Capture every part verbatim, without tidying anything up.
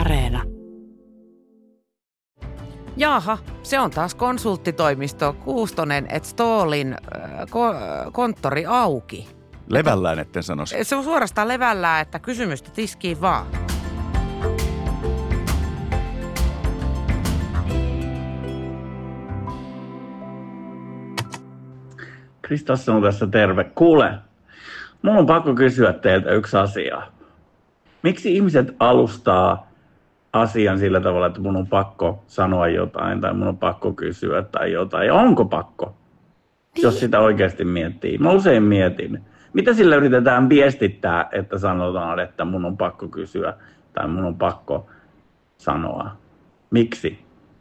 Areena. Jaha, se on taas konsulttitoimisto Kuustonen et Stoolin äh, ko- konttori auki. Levällään, etten sanoisi. Se on suorastaan levällään, että kysymystä tiskiin vaan. Kristas on tässä terve. Kuule, mun on pakko kysyä teiltä yksi asia. Miksi ihmiset alustaa asian sillä tavalla, että mun on pakko sanoa jotain tai mun on pakko kysyä tai jotain? Ja onko pakko, niin. Jos sitä oikeasti miettii? Mä usein mietin. Mitä sillä yritetään viestittää, että sanotaan, että mun on pakko kysyä tai mun on pakko sanoa? Miksi?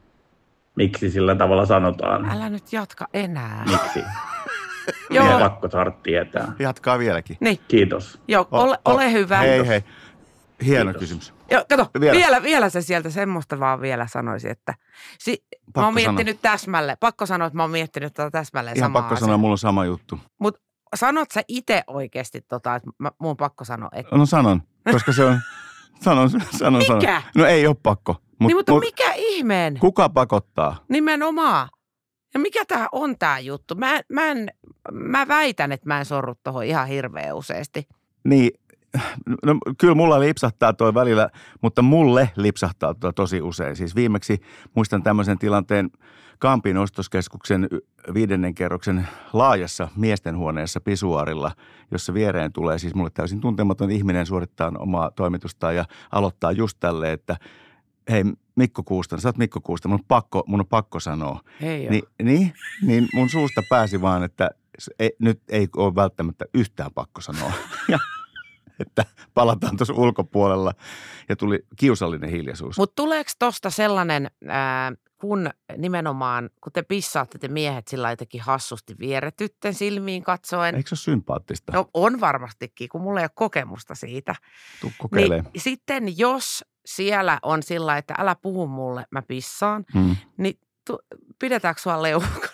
Miksi sillä tavalla sanotaan? Älä nyt jatka enää. Miksi? Joo. Meidän pakko saada tietää. Jatkaa vieläkin. Niin. Kiitos. Joo, ole, o, o, ole hyvä. Hei, hei. Hieno Kiitos. Kysymys. Joo, kato, Vielä. vielä, vielä se sieltä semmoista vaan vielä sanoisi, että si, mä oon miettinyt sanoa. täsmälleen. Pakko sanoa, että mä oon miettinyt tätä täsmälleen Ihan samaa pakko asiaa. sanoa, mulla on sama juttu. Mutta sanot sä itse oikeasti tota, että mä, mun on pakko sanoa, että... No sanon, koska se on... Sanon, sanon, Mikä? sanon. No ei ole pakko. Mut, niin, mutta mut, mikä ihmeen? Kuka pakottaa? Nimenomaan. Ja mikä tää on tää juttu? Mä, mä, en, mä väitän, että mä en sorru tohon ihan hirveän useasti. Niin, no kyllä mulla lipsahtaa toi välillä, mutta mulle lipsahtaa toi tosi usein. Siis viimeksi muistan tämmöisen tilanteen Kampin ostoskeskuksen viidennen kerroksen laajassa miestenhuoneessa pisuarilla, jossa viereen tulee siis mulle täysin tuntematon ihminen suorittaa omaa toimitustaan ja aloittaa just tälleen, että hei Mikko Kuustan, sä oot Mikko Kuustan, mun on pakko, mun on pakko sanoa. Hei Ni, niin, niin mun suusta pääsi vaan, että ei, nyt ei ole välttämättä yhtään pakko sanoa. Ja, että palataan tuossa ulkopuolella ja tuli kiusallinen hiljaisuus. Mutta tuleeko tosta sellainen, ää, kun nimenomaan, kun te pissaatte te miehet sillä jotenkin hassusti vieretytten silmiin katsoen. Eikö se ole sympaattista? No on varmastikin, kun mulla ei ole kokemusta siitä. Tuu kokeilee. Niin, sitten jos siellä on sillä, että älä puhu mulle, mä pissaan, hmm. niin tu, pidetäänkö sua leuhkana?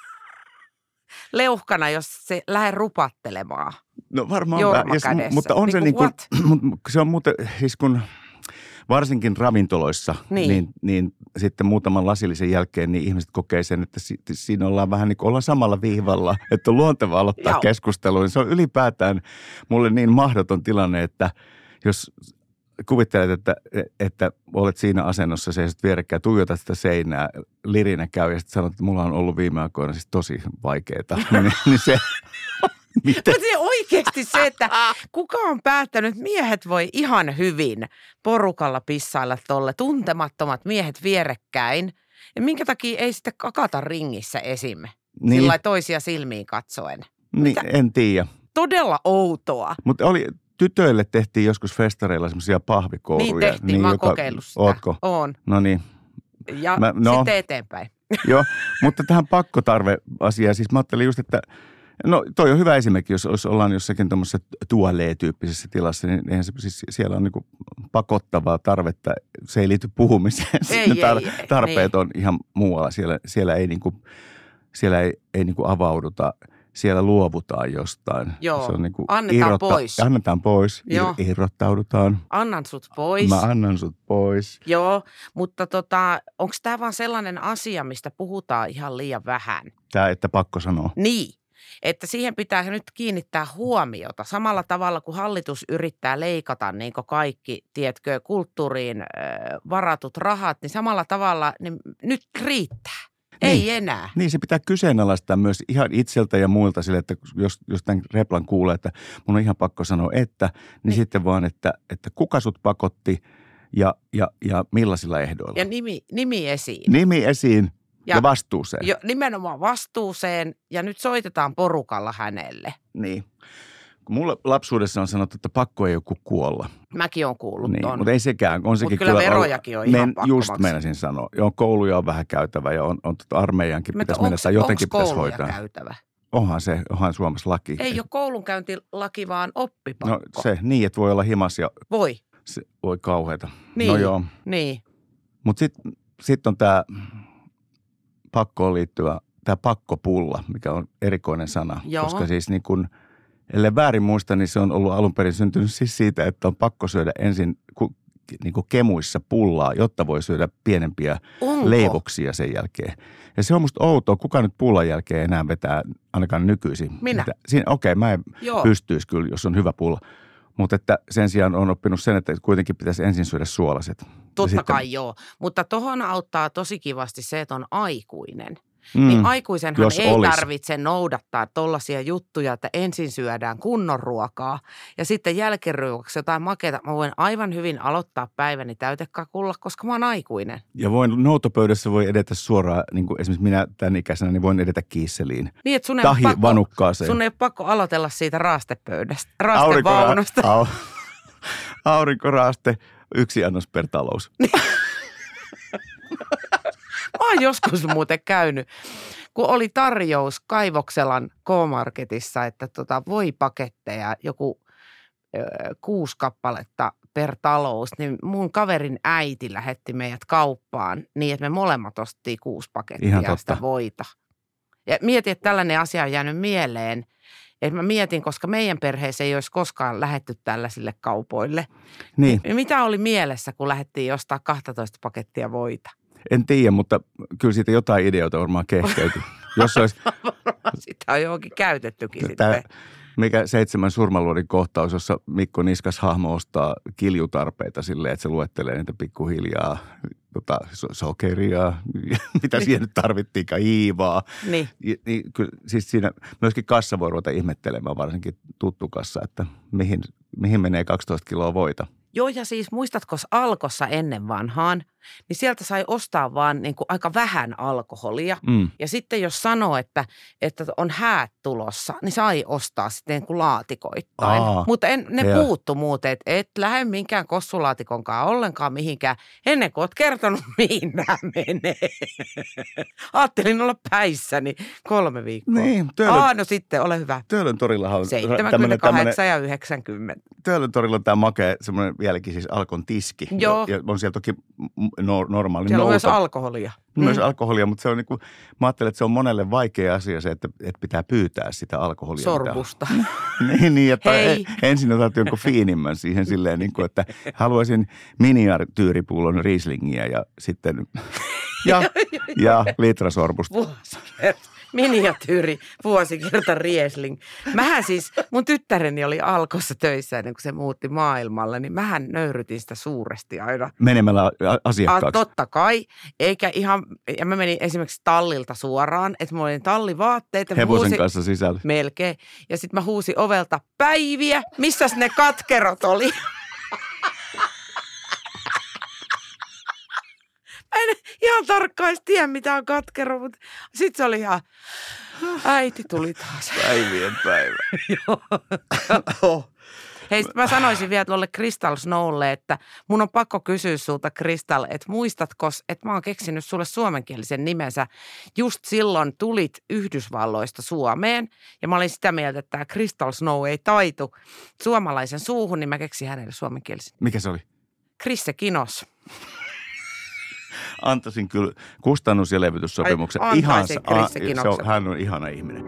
Leuhkana, jos se lähde rupattelemaan. No varmaan, yes, mutta on niin se niin kuin, se on muuten, siis kun varsinkin ravintoloissa, niin. Niin, niin sitten muutaman lasillisen jälkeen niin ihmiset kokee sen, että si, siinä ollaan vähän niin kuin ollaan samalla viivalla, että on luonteva aloittaa Joo. keskustelua. Niin se on ylipäätään mulle niin mahdoton tilanne, että jos kuvittelet, että, että olet siinä asennossa, seisot vierekkäin, tuijotat sitä seinää, lirinä käy ja sitten sanot, että mulla on ollut viime aikoina siis tosi vaikeaa. niin, niin se... Mutta se oikeasti se, että kuka on päättänyt, että miehet voi ihan hyvin porukalla pissailla tolle, tuntemattomat miehet vierekkäin. Ja minkä takia ei sitten kakata ringissä esimme, niin. Sillä toisia silmiin katsoen. Niin, en tiedä. Todella outoa. Mutta oli, tytöille tehtiin joskus festareilla semmoisia pahvikouruja. Niin tehtiin, niin, mä oon joka, kokeillut sitä. Ootko? Oon. No niin. Ja mä, no, sitten eteenpäin. Joo, mutta tähän pakkotarve-asiaan, siis mä ajattelin just, että no toi on hyvä esimerkki, jos, jos ollaan jossakin tuommoisessa tuolee-tyyppisessä tilassa, niin eihän se, siis siellä on niinku pakottavaa tarvetta, se ei liity puhumiseen. Ei, ne tar- ei, tarpeet niin. on ihan muualla, siellä, siellä ei, niinku, siellä ei, ei niinku avauduta, siellä luovutaan jostain. Joo, se on niinku annetaan irrotta- pois. Annetaan pois, Joo. Ir- irrottaudutaan. Annan sut pois. Mä annan sut pois. Joo, mutta tota, onko tämä vaan sellainen asia, mistä puhutaan ihan liian vähän? Tää, että pakko sanoa. Niin. Että siihen pitää nyt kiinnittää huomiota samalla tavalla, kun hallitus yrittää leikata niin kuin kaikki, tiedätkö, kulttuuriin varatut rahat, niin samalla tavalla niin nyt riittää. Ei niin. enää. Niin, se pitää kyseenalaistaa myös ihan itseltä ja muilta sille, että jos, jos tämän replan kuulee, että mun on ihan pakko sanoa, että, niin, niin. sitten vaan, että, että kuka sut pakotti ja, ja, ja millaisilla ehdoilla. Ja nimi, nimi esiin. Nimi esiin. Ja, ja vastuuseen. Jo, nimenomaan vastuuseen ja nyt soitetaan porukalla hänelle. Niin. Kun mulla lapsuudessa on sanottu, että pakko ei joku kuolla. Mäkin olen kuullut niin, ton. Mutta ei sekään. On sekin Mut kyllä, kyllä verojakin on ihan men, pakko just maksaa. meinasin sanoa. Joo, kouluja on vähän käytävä ja on, on tota armeijankin pitäisi mennä tai jotenkin pitäisi hoitaa. Onko käytävä? Onhan se, onhan Suomessa laki. Ei ole koulunkäyntilaki, vaan oppipakko. No se, niin, että voi olla himas ja... Voi. Se, voi kauheata. Niin, no joo. Niin. Mutta sitten sit on tämä pakkoon liittyvä, tämä pakkopulla, mikä on erikoinen sana. Joo. Koska siis niin kun, ellei väärin muista, niin se on ollut alun perin syntynyt siis siitä, että on pakko syödä ensin niin kuin kemuissa pullaa, jotta voi syödä pienempiä Onko? leivoksia sen jälkeen. Ja se on musta outoa, kuka nyt pullan jälkeen enää vetää ainakaan nykyisin. Minä. Okei, okay, mä en Joo. pystyisi kyllä, jos on hyvä pulla. Mutta että sen sijaan on oppinut sen, että kuitenkin pitäisi ensin syödä suolaset. Totta sitten... kai joo, mutta tohon auttaa tosi kivasti se, että on aikuinen. Mm, niin aikuisenhan jos ei olis. tarvitse noudattaa tollaisia juttuja, että ensin syödään kunnon ruokaa ja sitten jälkiruokaksi jotain makeata. Mä voin aivan hyvin aloittaa päiväni täytekakulla, koska mä oon aikuinen. Ja voin, noutopöydässä voi edetä suoraan, niin kuin esimerkiksi minä tämän ikäisenä, niin voin edetä kiisseliin. Niin, että sun ei, Tahi pakko, vanukkaaseen. sun ei ole pakko aloitella siitä raastepöydästä, raastevaunusta. Aurinko, aurinkoraaste, yksi annos per talous. Mä oon joskus muuten käynyt, kun oli tarjous Kaivokselan K-Marketissa, että tota voi paketteja, joku ö, kuusi kappaletta per talous, niin mun kaverin äiti lähetti meidät kauppaan niin, että me molemmat ostettiin kuusi pakettia sitä voita. Ja mietin, että tällainen asia on jäänyt mieleen. Että mä mietin, koska meidän perheessä ei olisi koskaan lähdetty tällaisille kaupoille. Niin. Mitä oli mielessä, kun lähdettiin ostaa kaksitoista pakettia voita? En tiedä, mutta kyllä siitä jotain ideoita varmaan kehkeytyi. Jos olisi... Sitä on johonkin käytettykin Tämä, sitten. mikä seitsemän surmanluodin kohtaus, jossa Mikko Niskas hahmo ostaa kiljutarpeita silleen, että se luettelee niitä pikkuhiljaa, tota, sokeria, mitä siihen nyt tarvittiinkaan, hiivaa. Niin. Niin, kyllä, siis siinä myöskin kassa voi ruveta ihmettelemään, varsinkin tuttu kassa, että mihin, mihin menee kaksitoista kiloa voita. Joo, ja siis muistatko Alkossa ennen vanhaan, niin sieltä sai ostaa vaan niin kuin aika vähän alkoholia. Mm. Ja sitten jos sanoo, että, että on häät tulossa, niin sai ostaa sitten niin kuin laatikoittain. Aa, Mutta en, ne ja. puuttu muuten, että et lähde minkään kossulaatikonkaan ollenkaan mihinkään, ennen kuin oot kertonut, mihin nämä menee. Ajattelin olla päissäni kolme viikkoa. Niin, Töölön, Aa, no sitten, ole hyvä. Töölön torillahan on seitsemänkymmentäkahdeksan ja yhdeksänkymmentä. Töölön torilla on tämä makea, semmoinen vieläkin siis Alkon tiski. Joo. Ja on siellä toki no, normaali Siellä on nouto. myös alkoholia. Myös Mm. alkoholia, mutta se on niin kuin, mä ajattelen, että se on monelle vaikea asia se, että, että pitää pyytää sitä alkoholia. Sorbusta. niin, niin, että Hei. ensin otat jonkun fiinimmän siihen silleen, niin kuin, että haluaisin miniatyyripullon Rieslingiä ja sitten ja, ja litrasorbusta. Vuosikerta. Miniatyyri vuosikerta Riesling. Mähän siis, mun tyttäreni oli Alkossa töissä ennen kuin se muutti maailmalle, niin mähän nöyrytin sitä suuresti aina. Menemällä a- asiakkaaksi. A, totta kai, eikä ihan, ja mä menin esimerkiksi tallilta suoraan, että mulla oli tallivaatteet. Hevosen huusin, kanssa sisällä. melkein. Ja sitten mä huusin ovelta, Päiviä, missäs ne katkerot oli? Mä en ihan tarkkaan edes tiedä, mitä on katkero, mutta sitten se oli ihan, äiti tuli taas. Päivien päivä. Joo. Hei, sit mä sanoisin vielä tuolle Crystal Snowlle, että mun on pakko kysyä sulta, Crystal, että muistatko, että mä oon keksinyt sulle suomenkielisen nimensä. Just silloin tulit Yhdysvalloista Suomeen ja mä olin sitä mieltä, että tämä Crystal Snow ei taitu suomalaisen suuhun, niin mä keksin hänelle suomenkielisen. Mikä se oli? Krisse Kinos. Antaisin kyllä kustannus- ja levytyssopimuksen. Ai, Ihan, antaisin Krisse Kinoksen. hän on ihana ihminen.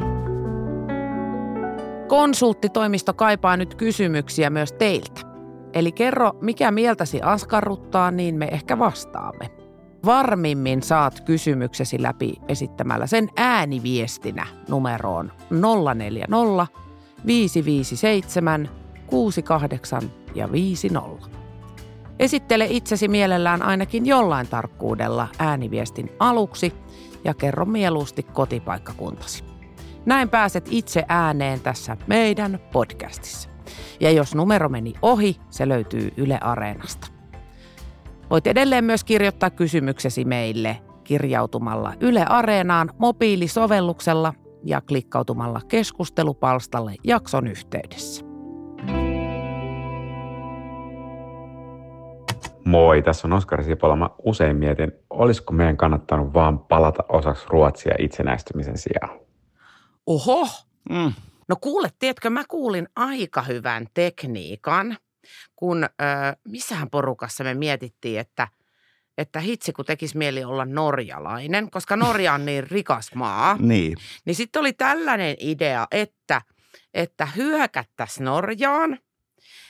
Konsulttitoimisto kaipaa nyt kysymyksiä myös teiltä. Eli kerro, mikä mieltäsi askarruttaa, niin me ehkä vastaamme. Varmimmin saat kysymyksesi läpi esittämällä sen ääniviestinä numeroon nolla neljä nolla, viisi viisi seitsemän, kuusi kahdeksan ja viisi nolla. Esittele itsesi mielellään ainakin jollain tarkkuudella ääniviestin aluksi ja kerro mieluusti kotipaikkakuntasi. Näin pääset itse ääneen tässä meidän podcastissa. Ja jos numero meni ohi, se löytyy Yle Areenasta. Voit edelleen myös kirjoittaa kysymyksesi meille kirjautumalla Yle Areenaan mobiilisovelluksella ja klikkautumalla keskustelupalstalle jakson yhteydessä. Moi, tässä on Oskari Sipola. Mä usein mietin, olisiko meidän kannattanut vaan palata osaksi Ruotsia itsenäistymisen sijaan. Oho! Mm. No kuule, tiedätkö, mä kuulin aika hyvän tekniikan, kun ö, missähän porukassa me mietittiin, että, että hitsi kun tekisi mieli olla norjalainen, koska Norja on niin rikas maa. Niin. Niin sitten oli tällainen idea, että, että hyökättäisiin Norjaan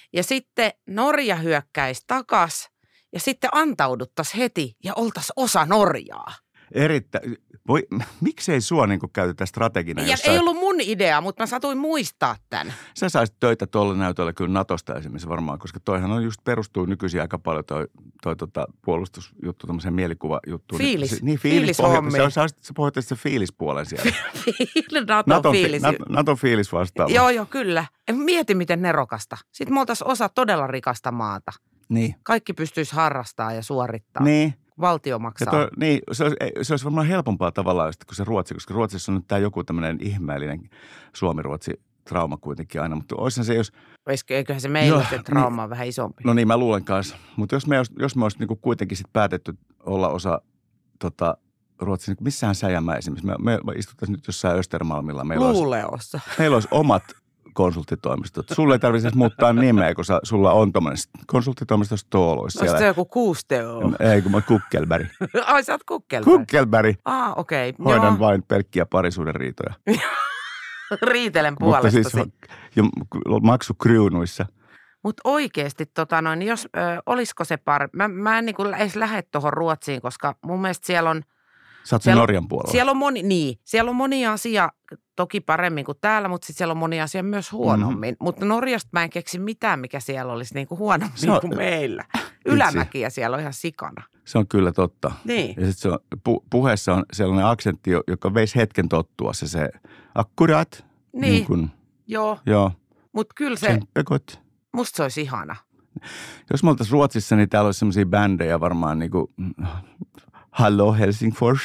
Ja sitten Norja hyökkäisi takas ja sitten antauduttaisiin heti ja oltaisiin osa Norjaa. Erittäin. Voi, miksei sua niin käytetä strategina? Ja jossain... ei ollut mun idea, mutta mä satuin muistaa tämän. Sä saisit töitä tuolla näytöllä kyllä Natosta esimerkiksi varmaan, koska toihan on just perustuu nykyisin aika paljon toi, toi tota puolustusjuttu, tämmöiseen mielikuvajuttuun. Fiilis. Niin, fiilis. Fiilis-hommi. Sä, sä pohjoitat sen fiilispuolen siellä. Naton, Naton fiilis. Naton, Naton fiilis vastaava. Joo, joo, kyllä. Mieti, miten nerokasta. Sitten me oltaisiin osa todella rikasta maata. Niin. Kaikki pystyisi harrastamaan ja suorittamaan. Niin. Valtio maksaa. Toi, niin, se olisi, se olisi varmaan helpompaa tavallaan kuin se Ruotsi, koska Ruotsissa on nyt tämä joku tämmöinen ihmeellinen Suomi-Ruotsi-trauma kuitenkin aina, mutta olisihan se, jos... Eiköhän se meillä se trauma niin, on vähän isompi. No niin, mä luulen kanssa. Mutta jos me, jos me olisi niin kuitenkin sit päätetty olla osa tota, Ruotsin, niin missähän sä ja mä esimerkiksi, me, me, me istuttaisiin nyt jossain Östermalmilla. Meillä Luuleossa. Olisi, meillä olisi omat konsulttitoimistot. Sulle ei tarvitse muuttaa nimeä, kun sä, sulla on tommoinen konsulttitoimisto Stooloissa. Olisi se joku Kuusteo? Ei, kun mä oon Kukkelberg. Ai, sä oot Kukkelberg? Kukkelberg. Ah, okei. Okay. Hoidan Joo. vain pelkkiä parisuuden riitoja. Riitelen puolestasi. Mutta siis jo maksukryunuissa. Mutta oikeasti, tota noin, jos ö, olisiko se par... Mä, mä en niin kuin edes lähde tuohon Ruotsiin, koska mun mielestä siellä on... Sä oot siellä, Norjan puolella. Siellä on moni, niin, siellä on moni asia toki paremmin kuin täällä, mutta sitten siellä on moni asia myös huonommin. Mm-hmm. Mutta Norjasta mä en keksi mitään, mikä siellä olisi niin kuin huonommin on, kuin meillä. Ylämäkiä siellä on ihan sikana. Se on kyllä totta. Niin. Ja sitten se on, pu, puheessa on sellainen aksentti, joka veisi hetken tottua. Se se akkurat. Niin, niin kun, joo. Joo. Mutta kyllä se, Pekot. musta se olisi ihana. Jos me oltaisiin Ruotsissa, niin täällä olisi sellaisia bändejä varmaan niin kuin Hallo Helsingfors.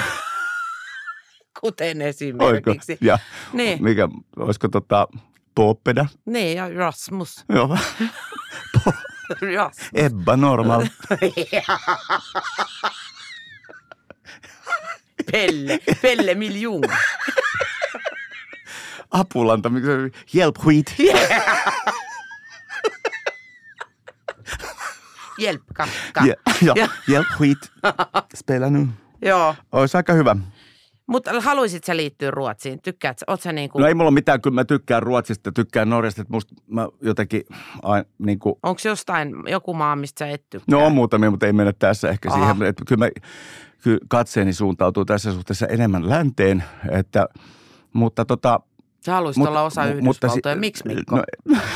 Kuten esimerkiksi. Oiko? Ja niin. Mikä, olisiko tota Poppeda? Niin, ja Rasmus. Joo. Rasmus. Ebba Normal. Pelle, Pelle Miljoon. Apulanta, mikä se Hjälp skit. Hjälp, kakka. Ja, ja, Hjälp skit. Spela nu. Joo. Olisi aika hyvä. Mutta haluaisit sä liittyä Ruotsiin? Tykkäät sä? Oot sä niin kuin... No ei mulla mitään, kyllä mä tykkään Ruotsista, tykkään Norjasta, että musta mä jotenkin aina niin kuin... Onko jostain joku maa, mistä sä et tykkää? No on muutamia, mutta ei mennä tässä ehkä Aha. siihen. Että kyllä, mä, kyllä katseeni suuntautuu tässä suhteessa enemmän länteen, että, mutta tota... Sä haluaisit mut, olla osa mu, Yhdysvaltoja. Si- Miksi, Mikko? No,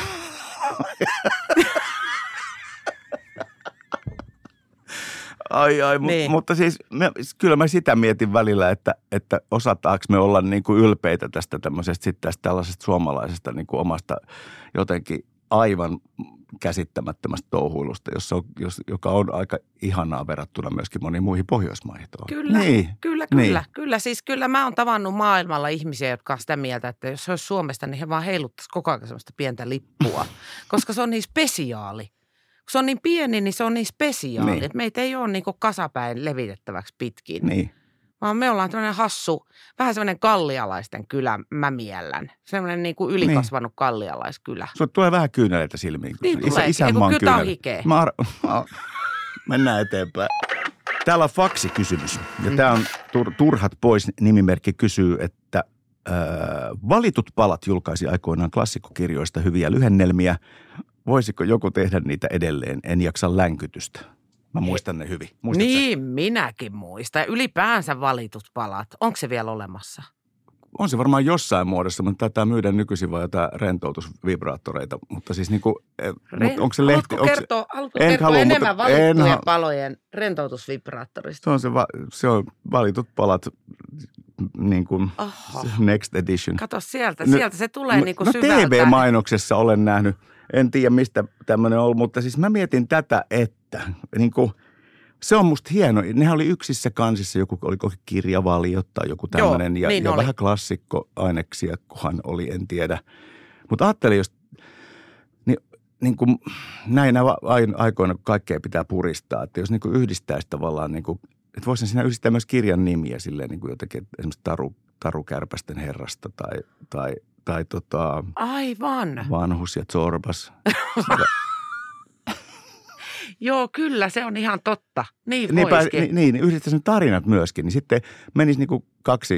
ai ai, niin. mu, mutta siis me, kyllä mä sitä mietin välillä, että, että osataanko me olla niin kuin ylpeitä tästä tämmöisestä sitten tästä tällaisesta suomalaisesta niin kuin omasta jotenkin aivan käsittämättömästä touhuilusta, jossa on, jos, joka on aika ihanaa verrattuna myöskin moniin muihin Pohjoismaihin. Kyllä, niin. kyllä, kyllä, niin. kyllä. Siis kyllä mä oon tavannut maailmalla ihmisiä, jotka on sitä mieltä, että jos se olisi Suomesta, niin he vaan heiluttaisi koko ajan semmoista pientä lippua, koska se on niin spesiaali. Kun se on niin pieni, niin se on niin spesiaali, niin. että meitä ei ole niin kuin kasapäin levitettäväksi pitkin. Niin. Vaan me ollaan tämmöinen hassu, vähän semmoinen kallialaisten kylä, mä miellän. Semmoinen niin kuin ylikasvanut niin. kallialaiskylä. Sulle tulee vähän kyyneleitä silmiin. Niin Isä, tulee, isänmaan kytä on hikeä. Mä ar- Mennään eteenpäin. Täällä on faksikysymys. Ja mm. tämä on tur- Turhat pois nimimerkki kysyy, että äh, Valitut palat julkaisi aikoinaan klassikkokirjoista hyviä lyhennelmiä. Voisiko joku tehdä niitä edelleen? En jaksa länkytystä. Mä muistan ne hyvin. Muistatko niin, sä? Minäkin muistan. Ja ylipäänsä Valitut palat. Onko se vielä olemassa? On se varmaan jossain muodossa, mutta taitaa myydä nykyisin vaan jotain rentoutusvibraattoreita. Mutta siis niinku, Re- mutta onko se lehti? Haluatko kertoa, haluatko en kertoa halua, enemmän mutta en valittujen ha- palojen rentoutusvibraattorista? Se on, se, va- se on valitut palat, niin kuin Oho. next edition. Kato sieltä, No, sieltä se tulee no, niin kuin no syvältä. T V-mainoksessa olen nähnyt, en tiedä mistä tämmöinen on, mutta siis mä mietin tätä, että niin kuin, se on musta hieno. Nehän oli yksissä kansissa, joku oliko kirjavaliot tai joku tämmöinen. Joo, ja niin ja oli. Vähän klassikkoaineksia, kunhan oli, en tiedä. Mutta ajattelin, jos niin, niin kuin näinä aikoina kaikkea pitää puristaa, että jos niin kuin yhdistäisi tavallaan, niin kuin, että voisin siinä yhdistää myös kirjan nimiä silleen niin kuin jotenkin, esimerkiksi Taru, Taru Kärpästen herrasta tai, tai, tai tota, Aivan. Vanhus ja Zorbas. Joo, kyllä, se on ihan totta. Niin Niinpä, voisikin. niin, niin, yhdistäisi ne tarinat myöskin, niin sitten menisi niin kuin kaksi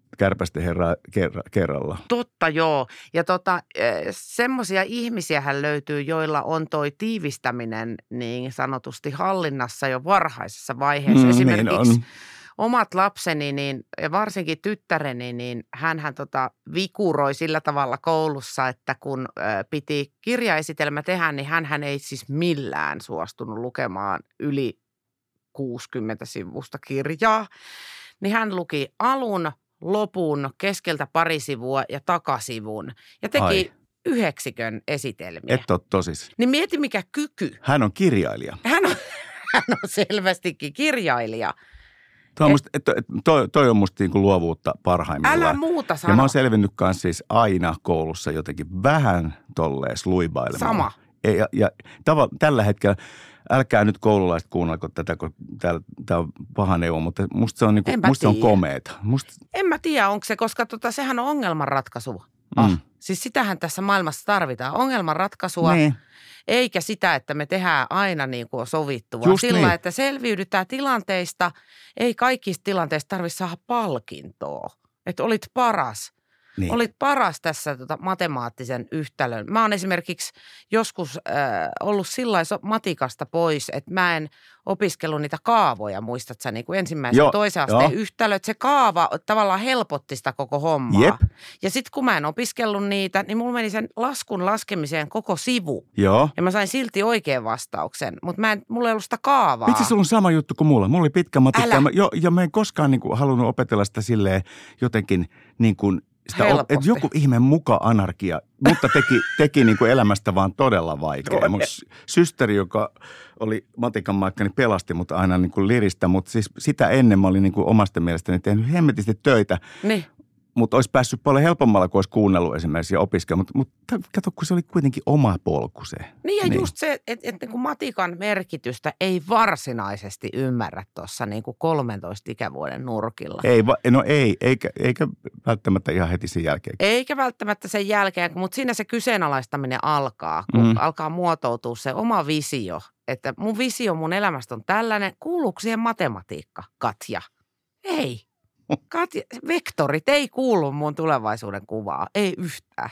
kärpästen herraa kerra, kerralla. Totta joo. Ja tota, semmoisia ihmisiähän löytyy, joilla on toi tiivistäminen niin sanotusti hallinnassa jo varhaisessa vaiheessa. Mm, Esimerkiksi niin omat lapseni, niin, ja varsinkin tyttäreni, niin hänhän tota vikuroi sillä tavalla koulussa, että kun ö, piti kirjaesitelmä tehdä, niin hänhän ei siis millään suostunut lukemaan yli kuusikymmentä sivusta kirjaa. Niin hän luki alun, lopun, keskeltä pari sivua ja takasivun ja teki Ai. yhdeksikön esitelmiä. Et ole tosis. Niin mieti mikä kyky. Hän on kirjailija. Hän on, hän on selvästikin kirjailija. Toi on, musta, et, et, toi, toi on musta niinku luovuutta parhaimmillaan. Älä muuta sano. Ja mä oon selvinnyt kanssa siis aina koulussa jotenkin vähän tolleen sluibailemaan. Sama. Ja, ja, ja tava, tällä hetkellä, älkää nyt koululaiset kuunnelko tätä, kun tämä on paha neuvo, mutta musta se on, niinku, musta se on komeeta. Musta... En mä tiedä, onko se, koska tota, sehän on ongelmanratkaisu. Ah, mm. Siis sitähän tässä maailmassa tarvitaan, ongelmanratkaisua. Niin. Eikä sitä, että me tehdään aina niin kuin on sovittu, vaan Just sillä, niin. että selviydytään tilanteista. Ei kaikista tilanteista tarvitse saada palkintoa, että olit paras. Niin. Olit paras tässä tota, matemaattisen yhtälön. Mä oon esimerkiksi joskus äh, ollut sillä matikasta pois, että mä en opiskellut niitä kaavoja, muistat sä, niin kuin ensimmäisen Joo, toisen asteen jo. yhtälöt. Se kaava tavallaan helpotti sitä koko hommaa. Jep. Ja sitten kun mä en opiskellut niitä, niin mulla meni sen laskun laskemiseen koko sivu. Joo. Ja mä sain silti oikean vastauksen, mutta mä en, mulla ei ollut sitä kaavaa. Vitsi, sulla on sama juttu kuin mulla. Mulla oli pitkä matikka. Älä. Mä, jo, ja mä en koskaan niin kuin, halunnut opetella sitä silleen jotenkin niin kuin sitä, Helposti. että joku ihme muka-anarkia, mutta teki, teki niin kuin elämästä vaan todella vaikea. Mun systeri, joka oli matikan maikka, niin pelasti mut aina niin kuin liristä, mutta siis sitä ennen mä olin niin kuin omasta mielestäni tehnyt hemmetisti töitä. Niin. Mutta olisi päässyt paljon helpommalla, kun olisi kuunnellut esimerkiksi ja opiskellut. Mutta mut, kato, kun se oli kuitenkin oma polku se. Niin ja niin. Just se, että et, niin matikan merkitystä ei varsinaisesti ymmärrä tuossa niin kuin kolmentoista ikävuoden nurkilla. Ei, no ei, eikä, eikä välttämättä ihan heti sen jälkeen. Eikä välttämättä sen jälkeen, mutta siinä se kyseenalaistaminen alkaa, kun mm. alkaa muotoutua se oma visio. Että mun visio mun elämästä on tällainen, kuuluuko siihen matematiikka, Katja? Ei. Katja, vektorit ei kuulu mun tulevaisuuden kuvaa, ei yhtään.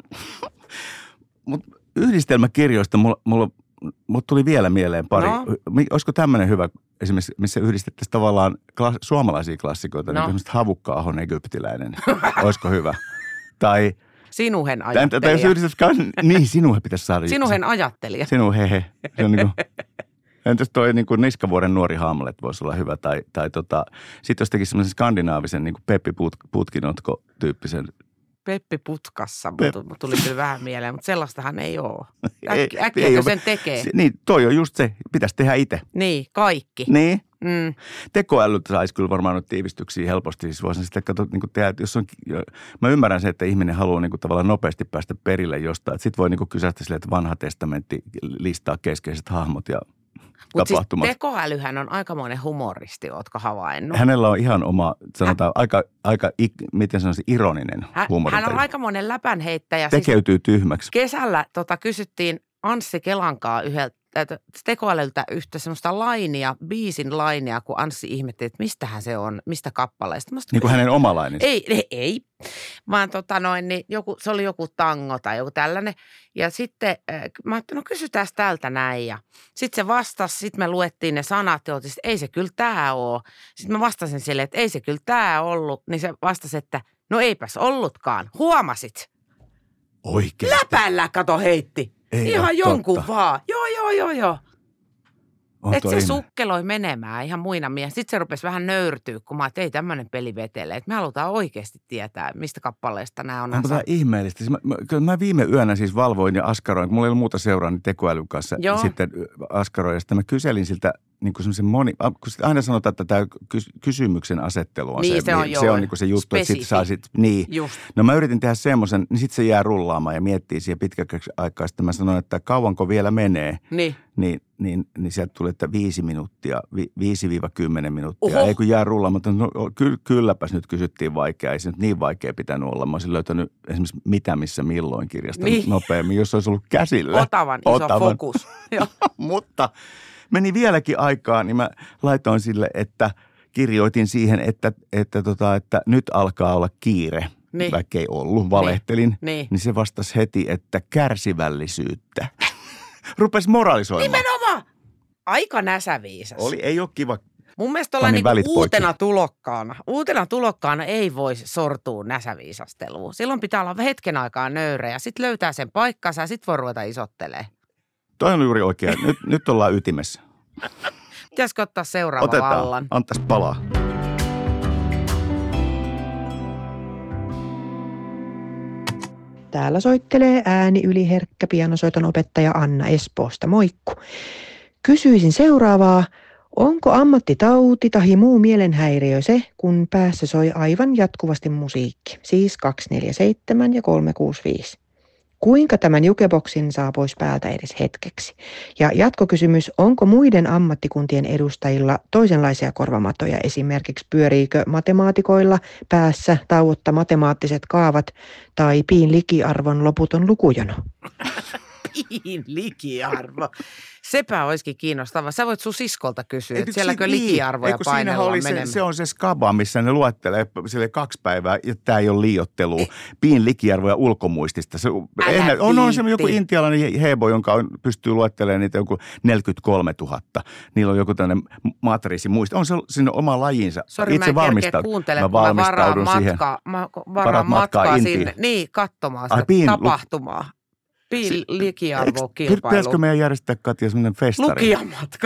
Mutta yhdistelmäkirjoista mulla, mulla, mulla tuli vielä mieleen pari. No. Olisiko tämmöinen hyvä, esimerkiksi missä yhdistettäisiin tavallaan klas, suomalaisia klassikoita, No. niin esimerkiksi Havukka-ahon egyptiläinen. Olisiko hyvä? Tai... Sinuhen Tai jos ajattelija. yhdistettäisiin, niin sinuhen pitäisi saada. Sinuhen ajattelija. Sinun hehe. Se on niin kuin... Entäs toi niin kuin Niskavuoren nuori Hamlet voisi olla hyvä, tai, tai tota, sitten jos tekisi semmoisen skandinaavisen niin kuin Peppi Put- Putkinotko-tyyppisen. Peppi Putkassa, Pep- mutta tuli kyllä vähän mieleen, mutta sellaistahan ei ole. Ei- Äkki, äkkiä ei ei ole. sen tekee. Se, niin, toi on just se. Pitäisi tehdä itse. Niin, kaikki. Niin. Mm. Tekoälyltä saisi kyllä varmaan nyt tiivistyksiä helposti. Siis voisin sitten katsoa, niin kuin tehdä, että jos on, mä ymmärrän se, että ihminen haluaa niin kuin tavallaan nopeasti päästä perille jostain. Sitten voi niin kuin kysästä silleen, että vanha testamentti listaa keskeiset hahmot ja Mutta siis tapahtumat. tekoälyhän on aikamoinen humoristi, ootko havainnut? Hänellä on ihan oma, sanotaan, aika, aika miten sanoisin, ironinen Hän, huumori. hän on aikamoinen läpänheittäjä. Siis Tekeytyy tyhmäksi. kesällä tota, kysyttiin Anssi Kelankaa yhdeltä äh, tekoälyltä yhtä semmoista lainia, biisin lainia, kun Anssi ihmetti, että mistähän se on, mistä kappaleesta. Niin kuin hänen omalainen. Ei, ei, ei. Vaan tota noin, niin joku, se oli joku tango tai joku tällainen. Ja sitten äh, mä ajattelin, no kysytään tältä näin. Ja sitten se vastasi, sitten me luettiin ne sanat ja otin, ei se kyllä tää oo. Sitten mä vastasin sille, että ei se kyllä tää ollut. Niin se vastasi, että no eipäs ollutkaan. Huomasit? Oikein. Läpällä kato heitti. Ei Ihan oo jonkun totta. vaan. Joo, joo, joo, joo. On Että toi se ihme. sukkeloi menemään ihan muina mies. Sitten se rupesi vähän nöyrtyä, kun mä ajattelin, ei tämmöinen peli vetele. Että me halutaan oikeasti tietää, mistä kappaleesta nämä on. Onpa tämä ihmeellistä. Siis mä, mä, kyllä mä viime yönä siis valvoin ja askaroin, kun mulla ei ollut muuta seuraa, niin tekoälyn kanssa Joo. sitten askaroin. Ja sitten mä kyselin siltä niin kuin semmoisen moni, kun sit aina sanotaan, että tämä kys, kysymyksen asettelu on Niin, se, se on se joo. on niin kuin se juttu, että sitten Spesifi. saa sit, niin. Just. No mä yritin tehdä semmoisen, niin sitten se jää rullaamaan ja miettii siihen pitkäksi aikaa. Sitten mä sanoin, että kauanko vielä menee, Niin. niin, niin, niin sieltä tuli, että viisi minuuttia, vi, viisi kymmenen minuuttia. Oho. Ei kun jää rullaamaan, mutta no, ky, kylläpäs nyt kysyttiin vaikeaa. Ei se nyt niin vaikea pitänyt olla. Mä olisin löytänyt esimerkiksi mitä, missä, milloin kirjasta Niin. nopeammin, jos olisi ollut käsillä. Otavan iso Otavan. fokus. Joo. Mutta meni vieläkin aikaa, niin mä laitoin sille, että kirjoitin siihen, että, että, tota, että nyt alkaa olla kiire. Niin. Vaikka ei ollut, valehtelin. Niin. Niin. niin se vastasi heti, että kärsivällisyyttä. Rupesi moralisoimaan. Nimenomaan! Aika näsäviisas. Oli, ei ole kiva. Mun mielestä olla niinku uutena tulokkaana. Uutena tulokkaana ei voi sortua näsäviisasteluun. Silloin pitää olla hetken aikaa nöyrä ja sitten löytää sen paikkansa ja sitten voi ruveta isottelemaan. Toi on juuri oikein. Nyt, nyt ollaan ytimessä. Pitäisikö ottaa seuraava Otetaan. vallan? Antais palaa. Täällä soittelee ääni yliherkkä pianosoiton opettaja Anna Espoosta. Moikku. Kysyisin seuraavaa. Onko ammattitauti tai muu mielenhäiriö se, kun päässä soi aivan jatkuvasti musiikki, siis kaksi neljä seitsemän ja kolme kuusi viisi? Kuinka tämän jukeboksin saa pois päältä edes hetkeksi? Ja jatkokysymys, onko muiden ammattikuntien edustajilla toisenlaisia korvamatoja? Esimerkiksi pyöriikö matemaatikoilla päässä tauotta matemaattiset kaavat tai piin likiarvon loputon lukujono? Piin likiarvo. Sepä olisikin kiinnostavaa. Sä voit sun siskolta kysyä, että sielläkö niin, likiarvoja painellaan menemään. Se, se on se skaba, missä ne luettelee sille kaksi päivää, ja tämä ei ole liioittelua. Piin likiarvoja ulkomuistista. Se, eihän, on, on se joku intialainen hebo, jonka on, pystyy luettelemaan niitä joku neljäkymmentäkolmetuhatta. Niillä on joku tämmöinen matriisi muista. On se sinne oma lajinsa. Sori, itse mä en kerkeä kuuntelemaan, kun mä varaan matkaa, mä varaan matkaa, matkaa sinne. Niin, katsomaan sitä Ai, tapahtumaa. Piin likiarvo kilpailu. Pitäisikö meidän järjestää, Katja, semmoinen festari? Lukijamatka.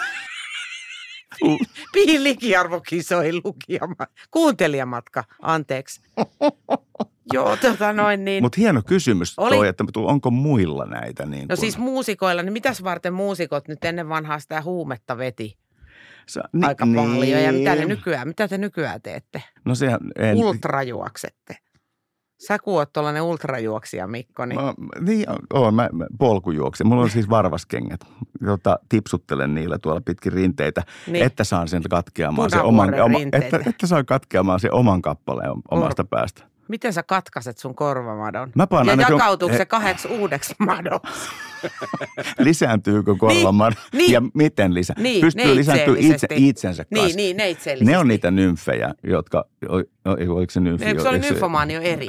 Piin likiarvokisoihin lukijamatka. Kuuntelijamatka, anteeksi. Joo, tota noin niin. Mutta hieno kysymys Oli... toi, että onko muilla näitä? Niin no kun... siis muusikoilla, niin mitäs varten muusikot nyt ennen vanhaa sitä huumetta veti? Sa, ni, aika niin. paljon. Ja mitä, ne nykyään, mitä te nykyään teette? No sehän... En... Ultrajuoksette. Sä kun oot tuollainen ultrajuoksija, Mikko. Niin, mä, niin oon, mä, mä polkujuoksen. Mulla on siis varvaskengät, jota tipsuttelen niillä tuolla pitkin rinteitä, niin. että saan sen katkeamaan se oman, oma, että, että saan katkeamaan se oman kappaleen omasta päästä. Miten sä katkaset sun korvamadon? Mä ja aina, jakautuuko kun... se kahdeksi uudeksi madoksi? Lisääntyykö korvamadon? Niin, ja miten lisää? Niin, Pystyy lisääntyä itse, itsensä kanssa. Niin, niin, neitsellisesti. Ne on niitä nymfejä, jotka, oliko se nymfi? Eikö se oli nymfomaani jo eri?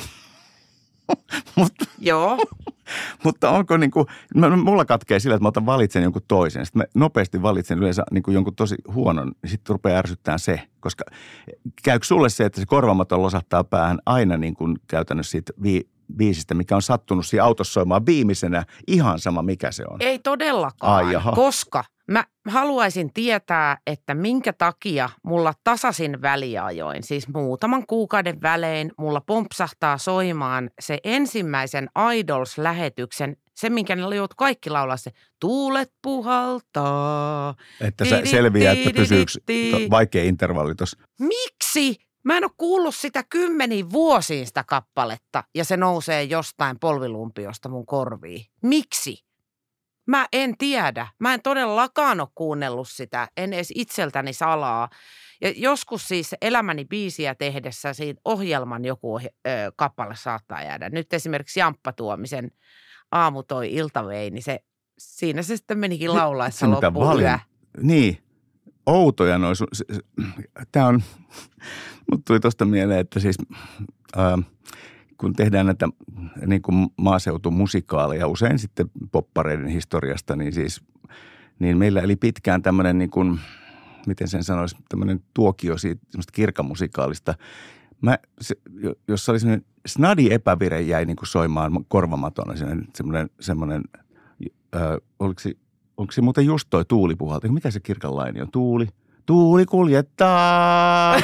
Mutta, Joo. Mutta onko niin kuin, mulla katkee sillä, että mä otan valitsen jonkun toisen. Sitten mä nopeasti valitsen yleensä niin kuin jonkun tosi huonon, niin sitten rupeaa ärsyttämään se. Koska käykö sulle se, että se korvamaton losahtaa päähän aina niin kuin käytännössä siitä vi- biisistä, mikä on sattunut siinä autossa soimaan viimeisenä, ihan sama mikä se on? Ei todellakaan, Ai, koska mä haluaisin tietää, että minkä takia mulla tasaisin väliajoin, siis muutaman kuukauden välein, mulla pompsahtaa soimaan se ensimmäisen Idols-lähetyksen, se minkä ne joutui kaikki laulaa se, tuulet puhaltaa. Että sä selviää, että pysyykö vaikea intervalli tuossa. Miksi? Mä en ole kuullut sitä kymmeniin vuosiin sitä kappaletta ja se nousee jostain polvilumpiosta mun korviin. Miksi? Mä en tiedä. Mä en todellakaan ole kuunnellut sitä, en edes itseltäni salaa. Ja joskus siis elämäni biisiä tehdessä siitä ohjelman joku ö, kappale saattaa jäädä. Nyt esimerkiksi Jamppa Tuomisen Aamu toi iltavei, niin se, siinä se sitten menikin laulaessa loppuun yö. Niin, outoja noin. Tämä on, mut tuli tuosta mieleen, että siis... Ää, kun tehdään näitä niin kuin maaseutumusikaalia, usein sitten poppareiden historiasta, niin siis niin meillä eli pitkään tämmöinen, niin kuin, miten sen sanoisi, tämmöinen tuokio siitä semmoista kirkamusikaalista. Mä, se, jossa oli semmoinen snadi epävire jäi niin kuin soimaan korvamatona, semmoinen, semmoinen äh, oliko, se, oliko se muuten just toi Tuuli puhalta? Mikä se kirkan laini on? Tuuli, tuuli kuljettaa.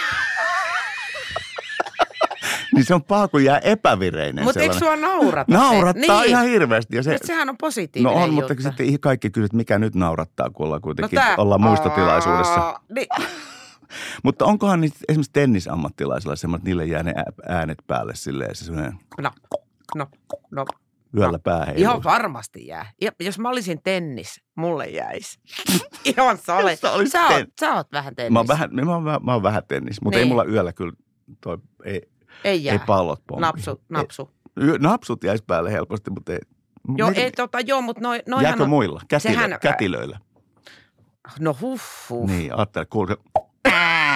Niin se on paha, kun jää epävireinen. Mutta eikö sua naurata se? Naurattaa niin. ihan hirveästi. Ja se, sehän on positiivinen No on, juttu. mutta sitten kaikki kysyvät, mikä nyt naurattaa, kun ollaan kuitenkin, no tää, ollaan muistotilaisuudessa. Niin. Mutta onkohan niitä esimerkiksi tennisammattilaisilla semmoinen, että niille jää ne äänet päälle silleen se semmoinen... No, no, no. Yöllä pääheiluu. Ihan varmasti jää. Ja jos mä olisin tennis, mulle jäisi. Ihan sä olet. Sä, sä, oot, sä oot vähän tennis. Mä oon vähän, mä oon, mä oon vähän tennis, mutta niin. Ei mulla yöllä kyllä toi... Ei, Ei jää. Ei pallot pompi. Napsu, napsu. Ei, napsut jäisi päälle helposti, mutta ei. Joo, ei tota, joo, mutta noi, noihan jääkö on... muilla? Kätilö, sehän, kätilöillä? No huh, huh. Niin, ajattele, kuulkaa.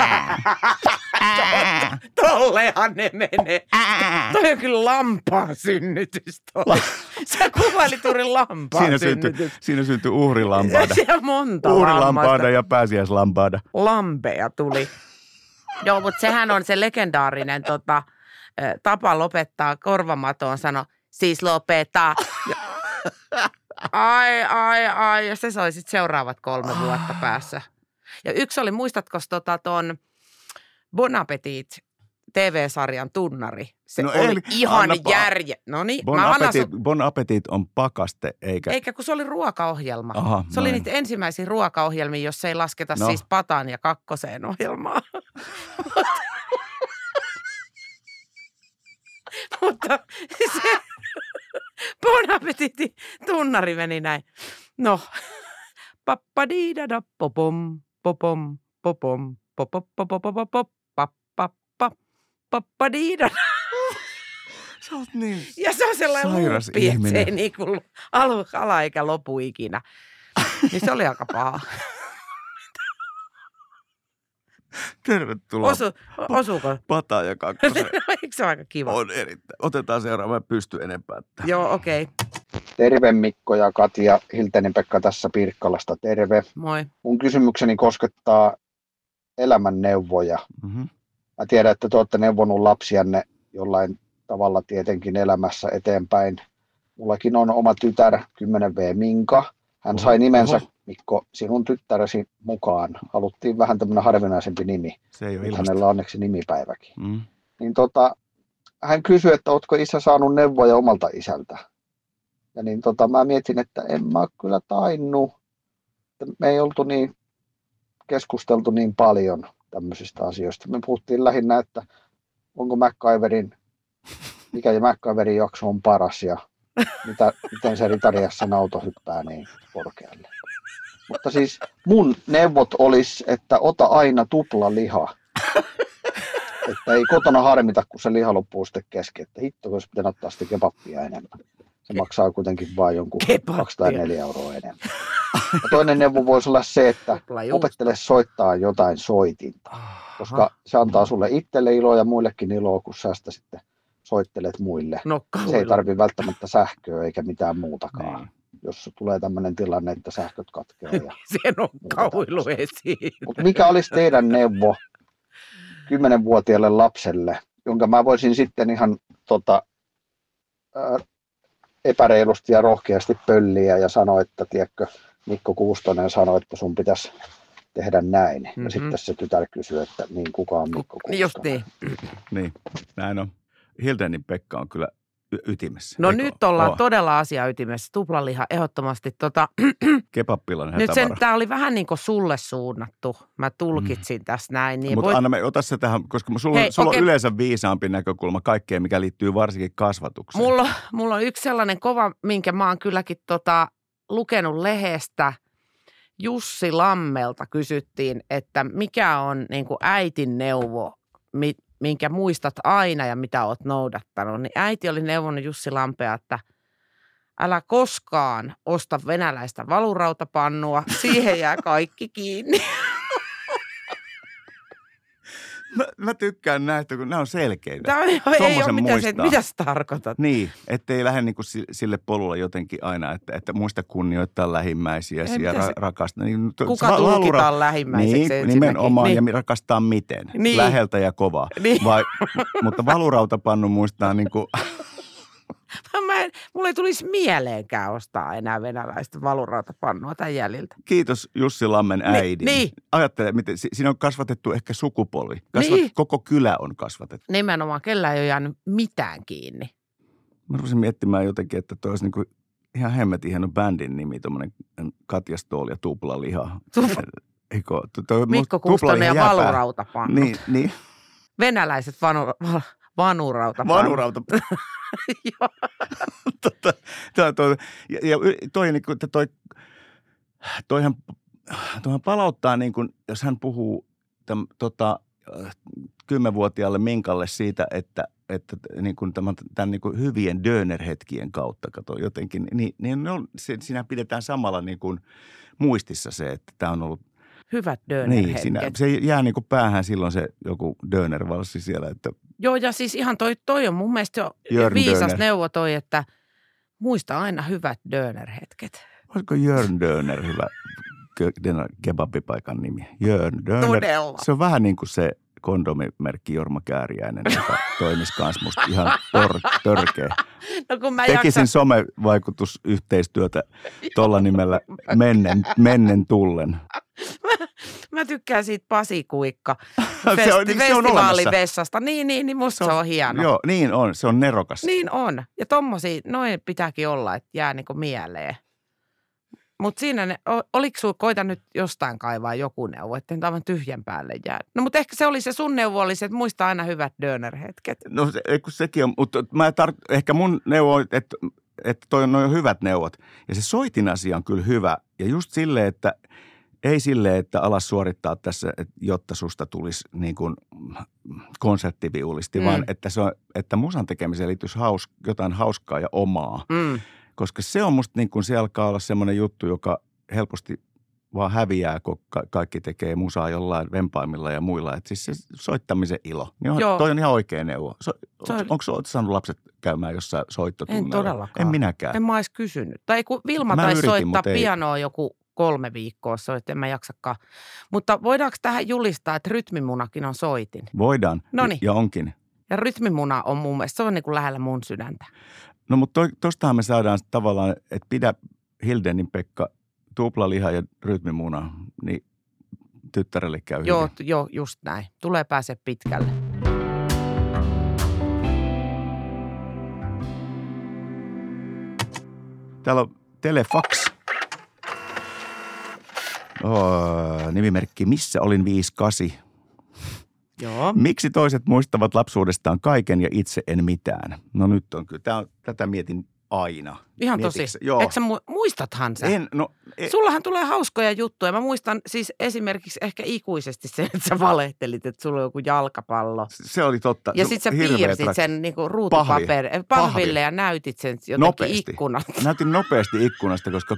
Tollehan ne menee. Toi on kyllä lampaan synnytys toi. Sä kuvailit juuri lampaan Siinä synnytys. syntyi, siinä syntyi uhrilampaada. Siellä monta Uhrilampaada lammasta. ja pääsiäislampaada. Lampeja tuli. Joo, mutta sehän on se legendaarinen tota, tapa lopettaa korvamatoon, sano, siis lopeta. Ja, ai, ai, ai, ja se soi sitten seuraavat kolme vuotta päässä. Ja yksi oli, muistatko tota ton Bon Appetit T V-sarjan tunnari? Se No oli ei, ihan annapa. järje. No niin, Bon, mä annan appetit, sun- bon Appetit on pakaste, eikä... Eikä, kun se oli ruokaohjelma. Aha, se oli noin. niitä ensimmäisiä ruokaohjelmia, jos ei lasketa No. siis Pataan ja Kakkoseen ohjelmaa. Mutta se Bon Appetitin tunnari meni näin. No, pappadiidada popom, popom, popom, popopopopopop, pappappa, pappadiidada. Sä oot niin... Ja se on sellainen Sairas luuppi, että se ihminen. ei niin kuin alu, ala eikä lopu ikinä. Niin se oli aika paha. Tervetuloa Osu, osuuko? Pataan ja Kakkoseen. Eikö se ole aika kiva? On erittäin. Otetaan seuraava, mä pysty enempää. Joo, okei. Okay. Terve Mikko ja Katja, Hiltenin Pekka tässä Pirkkalasta, terve. Moi. Mun kysymykseni koskettaa elämänneuvoja. Mm-hmm. Mä tiedän, että te olette neuvonut lapsianne jollain tavalla tietenkin elämässä eteenpäin. Mullakin on oma tytär, kymmenen vuotias Minka. Hän sai nimensä, Oho. Mikko, sinun tyttäresi mukaan. Haluttiin vähän tämmöinen harvinaisempi nimi. Se ei ole Nyt ilmasta. hänellä on onneksi nimipäiväkin. Mm. Niin tota, hän kysyi, että ootko isä saanut neuvoja omalta isältä. Ja niin tota, mä mietin, että en mä kyllä tainnut. Me ei oltu niin keskusteltu niin paljon tämmöisistä asioista. Me puhuttiin lähinnä, että onko MacGyverin, mikä MacGyverin jakso on paras ja mitä, miten se ritariassan auto hyppää niin korkealle. Mutta siis mun neuvot olisi, että ota aina tupla liha. Että ei kotona harmita, kun se liha loppuu sitten kesken. Että hitto, jos pitää ottaa sitten kebappia enemmän. Se maksaa kuitenkin vain jonkun Kebappia. kaksi tai neljä euroa enemmän. Ja toinen neuvo voisi olla se, että Tuplajuusto. opettele soittaa jotain soitinta. Koska se antaa sulle itselle iloa ja muillekin iloa, kun sä sitä sitten soittelet muille. Se ei tarvitse välttämättä sähköä eikä mitään muutakaan. Niin. Jos tulee tämmöinen tilanne, että sähköt katkeaa. Ja... Sen on kauilu esiin. Mutta mikä olisi teidän neuvo kymmenvuotiaalle lapselle, jonka mä voisin sitten ihan tota, ää, epäreilusti ja rohkeasti pölliä ja sanoa, että tiedätkö, Mikko Kuustonen sanoi, että sun pitäisi tehdä näin. Mm-hmm. Ja sitten se tytär kysyy, että niin kuka on Mikko Kuustonen. Just niin. Niin, näin on. Hildenin Pekka on kyllä y- ytimessä. No Eikö nyt ollaan oo? todella asia ytimessä. Tuplaliha ehdottomasti. Tota, Kebappilainen nyt sen, hätävara. tämä oli vähän niin kuin sulle suunnattu. Mä tulkitsin mm. tässä näin. Niin Mutta voit... Anna, me ota se tähän, koska sulla, Hei, sulla okei. on yleensä viisaampi näkökulma kaikkeen, mikä liittyy varsinkin kasvatukseen. mulla, mulla on yksi sellainen kova, minkä mä oon kylläkin tota, lukenut lehdestä. Jussi Lammelta kysyttiin, että mikä on niin kuin äitin neuvo, mi, minkä muistat aina ja mitä oot noudattanut. Niin äiti oli neuvonut Jussi Lampea, että älä koskaan osta venäläistä valurautapannua, siihen jää kaikki kiinni. Mä, mä tykkään näistä, kun nämä on selkeitä. Tämä ei Tommosen ole mitään se, muistaa. mitä sä tarkoitat. Niin, ettei lähde niin kuin sille polulla jotenkin aina, että, että muista kunnioittaa lähimmäisiäsi Ei, ja mitä ra- se- rakastaa. Niin, to- Kuka se va- tulkitaan lähimmäiseksi Niin, ensinnäkin? nimenomaan Niin. ja rakastaa miten. Niin. Läheltä ja kovaa. Niin. Vai, mutta valurautapannu muistaa niin kuin, Mä en, mulle ei tulisi mieleenkään ostaa enää venäläistä valurautapannua tämän jäljiltä. kiitos Jussi Lammen äidin. niin. Ajattele, miten si- siinä on kasvatettu ehkä sukupolvi. Kasvat, Niin. Koko kylä on kasvatettu. Nimenomaan, kellään ei ole jäänyt mitään kiinni. Mä rupesin miettimään jotenkin, että toi olisi niin kuin ihan hemmetin hieno bändin nimi, tuommoinen Katja Stoll ja Tupla Liha. Tupla- Eikö? Toi, Mikko Tupla Kustonen Liha ja jää päähän. valurautapannu. Niin, niin. Venäläiset vanu, va, vanurautapannu. Vanurauta. Joo. Tota, toi, toi, ja, ja toi, niin kuin, että toi, toihan, toihan palauttaa, niin kuin, jos hän puhuu täm, tota, kymmenvuotiaalle Minkalle siitä, että, että niin kuin tämän, tämän niin kuin hyvien dönerhetkien kautta, kato jotenkin, niin, niin ne on, se, siinä pidetään samalla niin kuin muistissa se, että tämä on ollut hyvät Niin, dönerhetket. siinä, se jää niin kuin päähän silloin se joku dönervalssi siellä, että Joo, ja siis ihan toi, toi on mun mielestä jo Jörn viisas Döner. neuvo toi, että muista aina hyvät dönerhetket. olisiko Jörn Döner hyvä ke- kebabipaikan nimi? Jörn Döner. Todella. Se on vähän niin kuin se kondomimerkki Jorma Kääriäinen, joka toimisi kans musta ihan tor- törkeä. No kun mä Tekisin jaksan, somevaikutusyhteistyötä tuolla nimellä mennen, mennen tullen. mä tykkään siitä Pasi Kuikka Se on- festi- se on olemassa. festivaalivessasta. Niin, niin, niin musta se on, hieno. Joo, niin on. Se on nerokas. Niin on. Ja tommosia, noin pitääkin olla, että jää niinku mieleen. Mutta siinä, ne, o- oliko sulla, koita nyt jostain kaivaa joku neuvo, ettei nyt aivan tyhjän päälle jää. No mutta ehkä se oli se sun neuvo, oli se, että muista aina hyvät dönerhetket. No se, ei, kun sekin on, mutta mä tar- ehkä mun neuvo on, että, että toi on noin hyvät neuvot. Ja se soitin asia on kyllä hyvä. Ja just silleen, että ei silleen, että alas suorittaa tässä, että jotta susta tulisi niin kuin konserttiviulisti, Mm. mm. vaan että, se on, että musan tekemiseen liittyisi haus, jotain hauskaa ja omaa. Mm. Koska se on musta niin kuin se alkaa olla semmoinen juttu, joka helposti vaan häviää, kun ka- kaikki tekee musaa jollain vempaimilla ja muilla. Että siis se soittamisen ilo. Niin on, Joo. toi on ihan oikea neuvo. So, Se on- onko oot saanut lapset käymään jossain soittotunnilla? En todellakaan. En minäkään. En mä ois kysynyt. Tai kun Vilma Mä taisi yritin, soittaa mut ei. pianoa joku kolme viikkoa, soitti, en mä jaksakaan. Mutta voidaanko tähän julistaa, että rytmimunakin on soitin? Voidaan. Noniin. Ja onkin. Ja rytmimuna on mun mielestä, se on niin kuin lähellä mun sydäntä. No mutta tostahan me saadaan tavallaan, että pidä Hildenin Pekka tuplaliha ja rytmimuna, niin tyttärelle käy Joo, hyvin. t- joo, just näin. Tulee pääse pitkälle. Täällä on Telefax. Oh, nimimerkki Missä olin viisi kasi. Joo. Miksi toiset muistavat lapsuudestaan kaiken ja itse en mitään? No nyt on kyllä. Tää on, tätä mietin aina. Ihan Mietitkö tosi. sä? Joo. Eikö sä mu- muistathan sä? En, no, en, Sullahan tulee hauskoja juttuja. Mä muistan siis esimerkiksi ehkä ikuisesti sen, että sä valehtelit, että sulla on joku jalkapallo. se oli totta. Ja Se sit sä hirveä piirsit trak- sen niinku ruutupaperi, Pahvi. pahville ja näytit sen jotenkin Nopeasti. ikkunasta. Näytin nopeasti ikkunasta, koska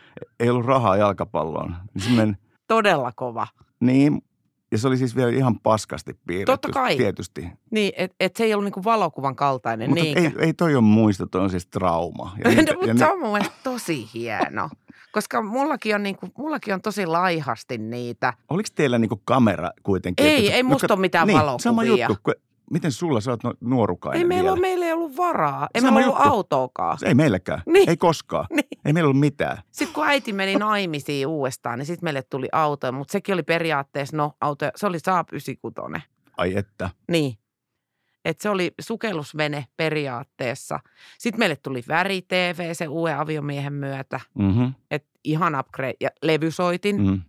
ei ollut rahaa jalkapalloon. Niin semmoinen, Todella kova. niin, ja se oli siis vielä ihan paskasti piirretty. Totta kai. Tietysti. Niin, että et se ei ollut niinku valokuvan kaltainen. Mutta niinkö? ei, ei toi ole muista, toi on siis trauma. Ja No, niitä- mutta ja se ne- on mun mielestä tosi hieno. Koska mullakin on, niinku, mullakin on tosi laihasti niitä. Oliko teillä niinku kamera kuitenkin? Ei, Että- ei musta no, ole mitään niin, valokuvia. sama juttu. Kun, miten sulla, sä oot no- nuorukainen Ei meillä, vielä. ole, meillä ei ollut varaa. Ei Sama meillä ollut juttu. autoakaan. Ei meilläkään. Niin. Ei koskaan. Niin. Ei meillä ollut mitään. Sitten kun äiti meni naimisiin uudestaan, niin sitten meille tuli auto. Mutta sekin oli periaatteessa, no auto, se oli Saab yhdeksänkymmentäkuusi. Ai että. Niin. Että se oli sukellusvene periaatteessa. Sitten meille tuli väri-T V sen uuden aviomiehen myötä. Mm-hmm. Että ihan upgrade. Ja levysoitin. Mm.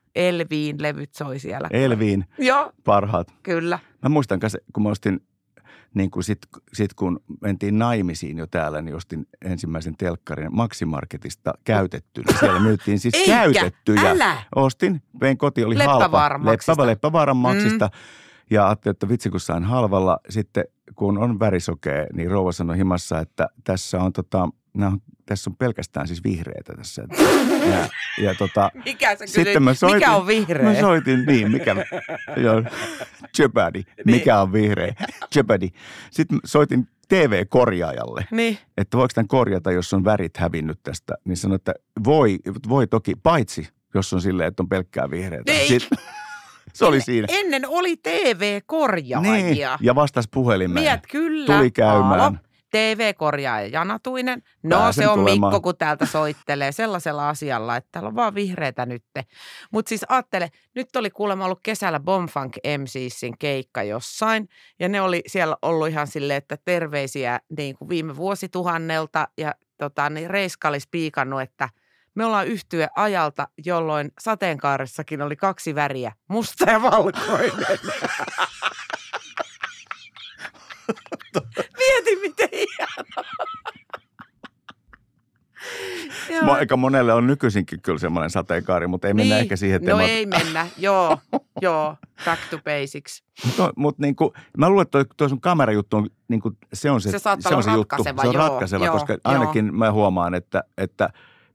Elviin levyt soi siellä. Elviin Joo, parhaat. kyllä. Mä muistan, kanssa, kun mä ostin, niin kuin sit, sit kun mentiin naimisiin jo täällä, niin ostin ensimmäisen telkkarin Maximarketista käytettynä. Siellä myyttiin siis Eikä, käytettyjä. älä! Ostin, vein kotiin, oli Leppävaaran halpa. Maxista. Leppävä, Leppävaaran Mm. Maxista. Ja ajattelin, että vitsi kun sain halvalla. Sitten kun on värisokea, niin rouva sanoi himassa, että tässä on, tota, no, tässä on pelkästään siis vihreätä tässä. Ja, ja tota, Mikä sä kysyit? sitten mä soitin, Mikä on vihreä? Mä soitin, niin, mikä, joo, Jeopardy, mikä on vihreä, Jeopardy. Sitten soitin T V-korjaajalle, Niin. että voiko tämän korjata, jos on värit hävinnyt tästä. Niin sanoi, että voi, voi toki, paitsi jos on silleen, että on pelkkää vihreätä. Ei. Sitten, se oli siinä. Ennen oli T V-korjaajia. Niin, ja vastasi puhelimeen. Miet kyllä. Tuli käymään. Alo, T V-korjaaja Janatuinen. No Pääsen se on tulemaan. Mikko, kun täältä soittelee sellaisella asialla, että täällä on vaan vihreätä nytte. Mutta siis ajattele, nyt oli kuulemma ollut kesällä Bomfunk M C:sin keikka jossain. Ja ne oli siellä ollut ihan silleen, että terveisiä niin kuin viime vuosituhannelta. Ja tota, niin Reiska oli spiikannut, että me ollaan yhtye ajalta, jolloin sateenkaaressakin oli kaksi väriä, musta ja valkoinen. Mieti, miten hienoa. Joo. Mä- Aika monelle on nykyisinkin kyllä semmoinen sateenkaari, mutta ei mennä Niin. ehkä siihen, että No mä- ei mennä, joo, joo, back to basics. Mutta mut niinku, mä luulen, että toi, toi sun kamerajuttu on, niinku, se on se, Se saattaa se, on olla se juttu. ratkaiseva, Se on joo, ratkaiseva, joo, koska joo. ainakin mä huomaan, että, että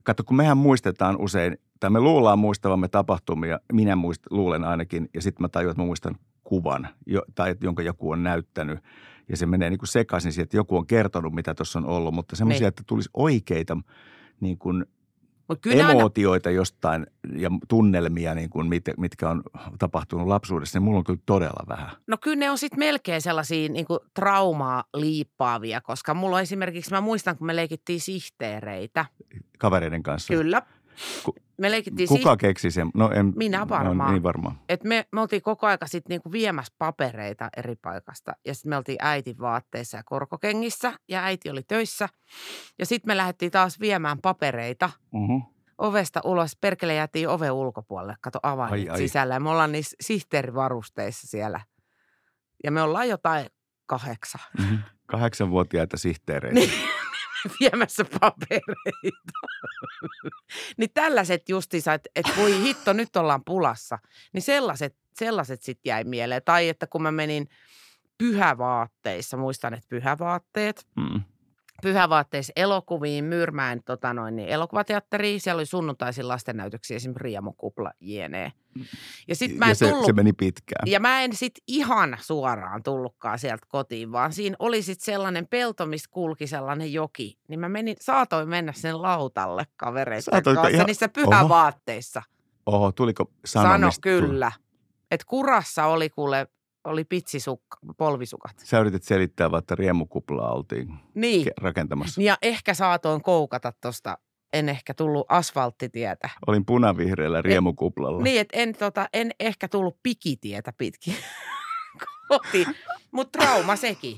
Kato, kun mehän muistetaan usein, tai me luullaan muistavamme tapahtumia, minä muist, luulen ainakin, ja sitten mä tajuan, että mä muistan kuvan, jo, tai jonka joku on näyttänyt. Ja se menee niin kuin sekaisin siihen, että joku on kertonut, mitä tuossa on ollut, mutta semmoisia, niin. että tulisi oikeita niin kuin emootioita aina jostain ja tunnelmia, niin kuin mit, mitkä on tapahtunut lapsuudessa, niin mulla on kyllä todella vähän. No kyllä ne on sitten melkein sellaisia niin kuin traumaa liippaavia, koska mulla on esimerkiksi, mä muistan, kun me leikittiin sihteereitä. Kavereiden kanssa? Kyllä. Ku, me leikittiin kuka si- keksi sen? No en, Minä varmaan. No, niin varmaan. Et me, me oltiin koko aika sitten niinku viemässä papereita eri paikasta ja sitten me oltiin äitin vaatteissa ja korkokengissä ja äiti oli töissä. Ja sitten me lähdettiin taas viemään papereita uh-huh. ovesta ulos. Perkele jäätiin oven ulkopuolelle, kato avain sisällä ja me ollaan niissä sihteerivarusteissa siellä. Ja me ollaan jotain kahdeksan. Mm-hmm. Kahdeksanvuotiaita sihteereitä. Viemässä papereita. Niin tällaiset justiinsa, että et voi hitto, nyt ollaan pulassa. Niin sellaiset, sellaiset sitten jäi mieleen. Tai että kun mä menin pyhävaatteissa, muistan, että pyhävaatteet. Mm. Pyhävaatteissa elokuviin Myyrmäen tota noin, niin elokuvateatteriin. Siellä oli sunnuntaisin lastennäytöksiä, esimerkiksi Riemukupla, jne. Ja, sit mä en ja se, tullut, se meni pitkään. Ja mä en sit ihan suoraan tullutkaan sieltä kotiin, vaan siinä oli sit sellainen pelto, mistä kulki sellainen joki. Niin mä menin, saatoin mennä sen lautalle kavereiden Saatoinko kanssa ihan... niissä pyhävaatteissa. Oho, Oho tuliko sanomista? Sano kyllä. Että kurassa oli kuule, oli pitsisukka, polvisukat. Sä yritit selittää, vaan että Riemukuplaa oltiin niin. rakentamassa. Ja ehkä saatoin koukata tuosta. En ehkä tullut asfalttitietä. Olin punavihreällä Riemukuplalla. En, niin, että en, tota, en ehkä tullut pikitietä pitkin kotiin, mutta trauma sekin.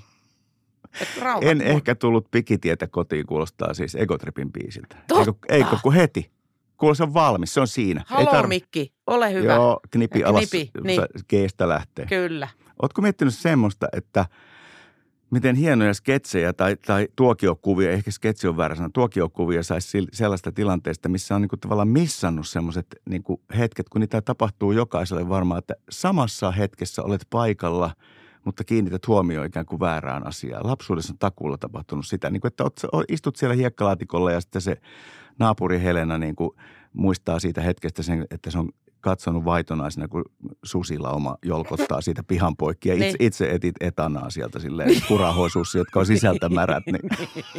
En mun... ehkä tullut pikitietä kotiin, kuulostaa siis Egotripin biisiltä. Totta. Eikö, eikö kun heti? Kuule, se on valmis, se on siinä. Haloo tar... Mikki, ole hyvä. Joo, knipi alas, knipi, niin. G-stä lähtee. Kyllä. Ootko miettinyt semmoista, että miten hienoja sketsejä tai, tai tuokiokuvia, ehkä sketsi on väärä sana, tuokiokuvia saisi sellaista tilanteesta, missä on niinku tavallaan missannut semmoiset niinku hetket, kun niitä tapahtuu jokaiselle varmaan, että samassa hetkessä olet paikalla, mutta kiinnität huomioon ikään kuin väärään asiaan. Lapsuudessa on takuulla tapahtunut sitä, niin kuin, että oot, istut siellä hiekkalaatikolla ja sitten se naapuri Helena niin kuin muistaa siitä hetkestä sen, että se on katsonut vaitonaisena, kun susilla oma jolkottaa siitä pihan poikki ja itse, niin. itse etit etanaa sieltä silleen kurahoisussi, jotka on sisältä märät. Niin.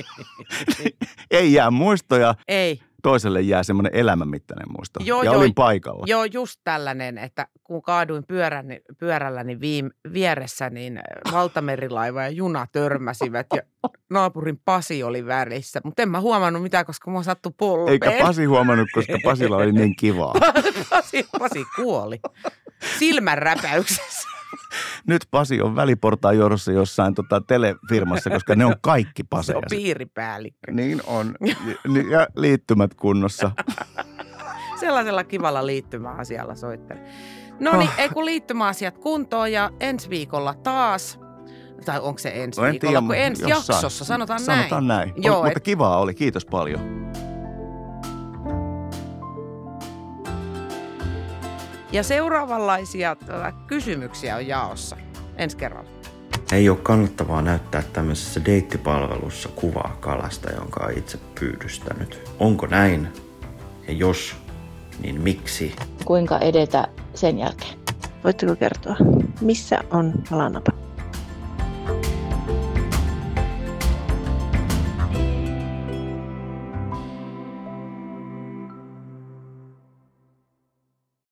Ei jää muistoja. Ei. Toiselle jää semmoinen elämänmittainen muisto. Joo, ja joo, olin paikalla. Joo, just tällainen, että kun kaaduin pyörän, pyörällä niin viime, vieressä, niin valtamerilaiva ja juna törmäsivät ja naapurin Pasi oli välissä. Mutta en mä huomannut mitään, koska mua sattui polveen. Eikä Pasi huomannut, koska Pasilla oli niin kivaa. Pasi, Pasi kuoli silmän räpäyksessä. Nyt Pasi on väliportaan johdossa jossain tota telefirmassa, koska ne on kaikki Paseja. Se on piiripäällikkö. Niin on. Ja liittymät kunnossa. Sellaisella kivalla liittymäasialla soittelen. No niin, ei kun liittymäasiat kuntoon ja ensi viikolla taas, tai onko se ensi no viikolla, kun ensi jossain. jaksossa, sanotaan, sanotaan näin. näin. Joo, mutta et... kivaa oli, kiitos paljon. Ja seuraavanlaisia kysymyksiä on jaossa ensi kerralla. Ei ole kannattavaa näyttää tämmöisessä deittipalvelussa kuvaa kalasta, jonka on itse pyydystänyt. Onko näin? Ja jos, niin miksi? Kuinka edetä sen jälkeen? Voitteko kertoa, missä on kalanapa?